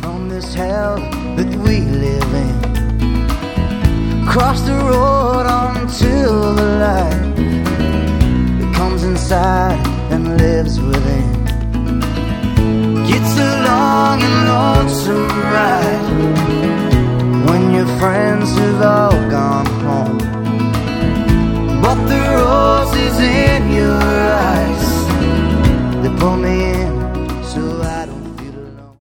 from this hell that we live in. Cross the road until the light that comes inside and lives within. It's a long and lonesome ride when your friends have all gone home, but the roses in your eyes, they pull me